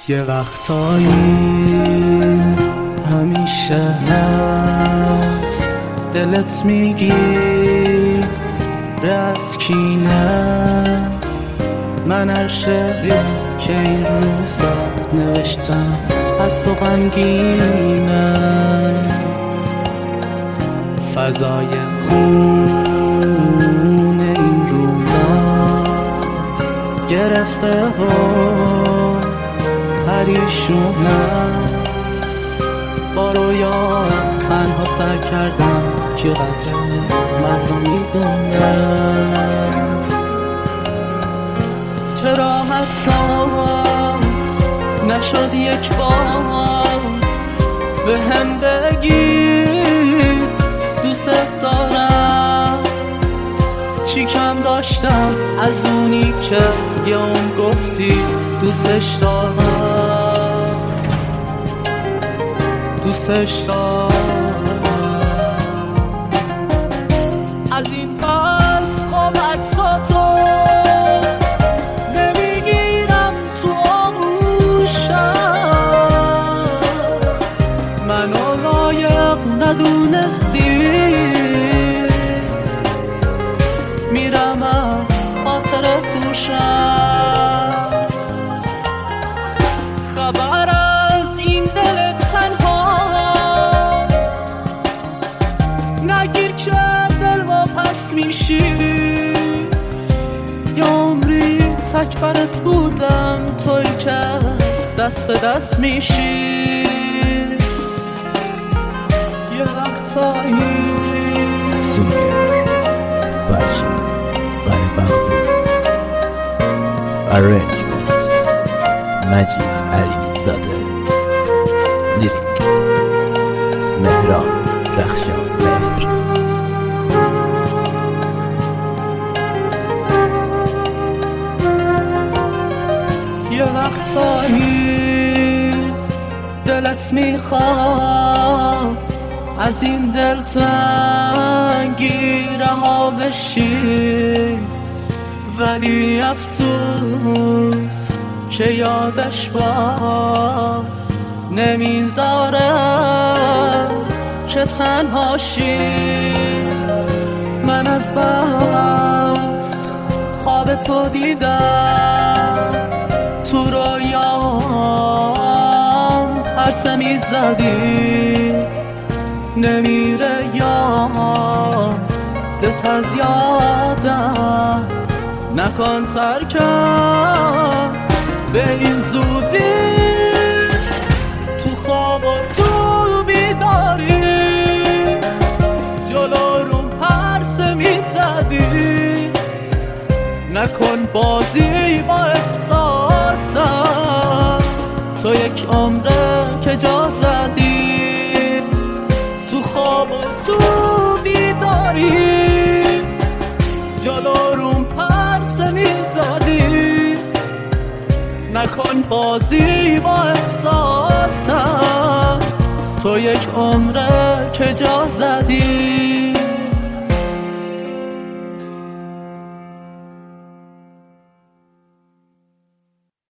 یه وقتایی همیشه هست دلت میگی از کینه. من هر شعری که این روزا نوشتم از تو غمگینه. فضای خون این روزا گرفته و پریشونه. با رویا تنها سر کردم که قدر من رو میدونه. چرا حتی نشد یک بار به هم بگی دوست دارم؟ چی کم داشتم از اونی که یه اون گفتی دوستش دارم، دوستش دارم. از این بس خواب عکساتو نمیگیرم تو آغوشم. منو لایق ندونستی، میرم از خاطر دوشم. خبر از این دل تنها نگیر که دل واپس میشی. یه عمری تک برات بودم، توی که دست به دست میشی. یه وقتایی Arrangement مجید علیزاده. لیریکس مهران رخشان مهر. یه وقتایی دلت میخواد از این دلتنگی رها بشی، ولی افسوس که یادش باز نمیذاره که تنهاشی. من از بس خواب تو دیدم، تو رویام هرسه میزدی. نمیره یادت از یادم، نکن ترکم به این زودی. تو خواب و تو بیداری جلو روم پرسه میزدی. نکن بازی با احساسم، تو یک عمره که جا زدی. تو خواب و تو بیداری جلو روم پرسه میزدی. نکن بازی با احساسم، تو یک عمره که جا زدی.